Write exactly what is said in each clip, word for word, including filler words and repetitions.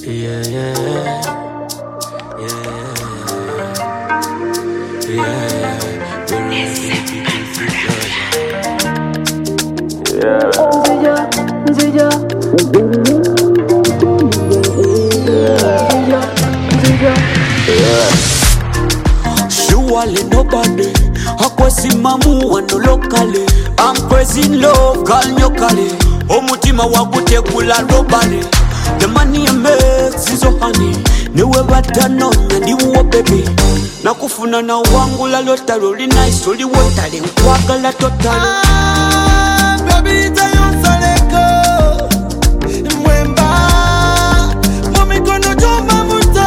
Yeah, yeah, yeah, yeah, yeah. Nzija, nzija, nzija. Surely nobody akwesimamu wano locally. I'm praising love, girl nyokali. Omutima wagutegula robale. The money I make is so honey. Niwe batanonya ndiwo baby. Nakufuna na wangula lotalo li nice oli wotale nkwagala totally. Ah, baby tayo saleko mwemba momikono joma muta.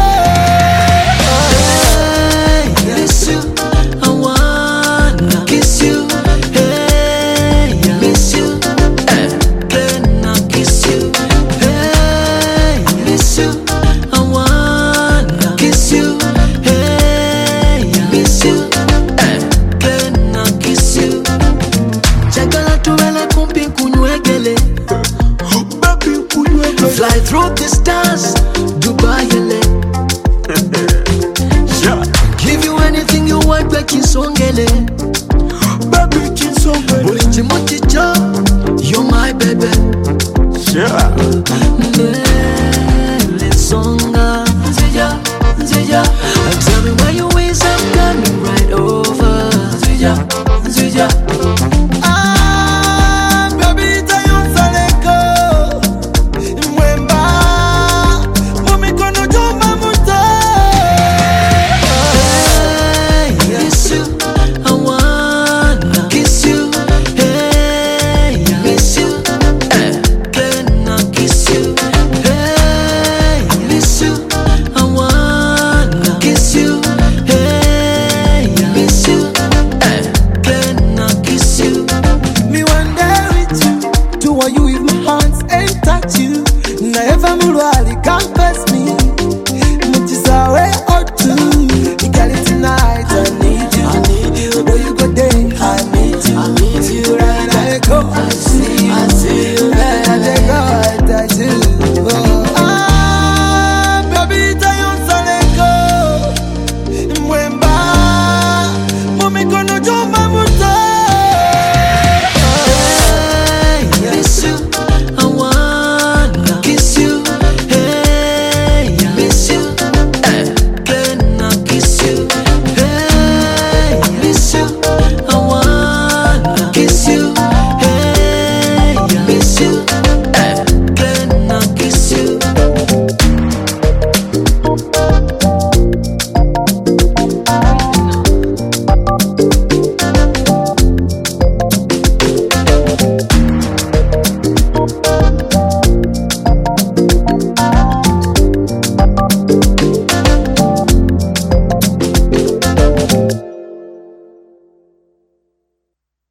Hey, miss you, I wanna kiss you. Hey, I miss you, can I kiss you? Hey, I miss you, I wanna kiss you. Hey, I miss you, can I kiss you? Chagala tuwele kumpi kunywegele. Baby kunywegele. Fly through the stars, Dubai L A. Yeah. Give you anything you want, like Kisongele.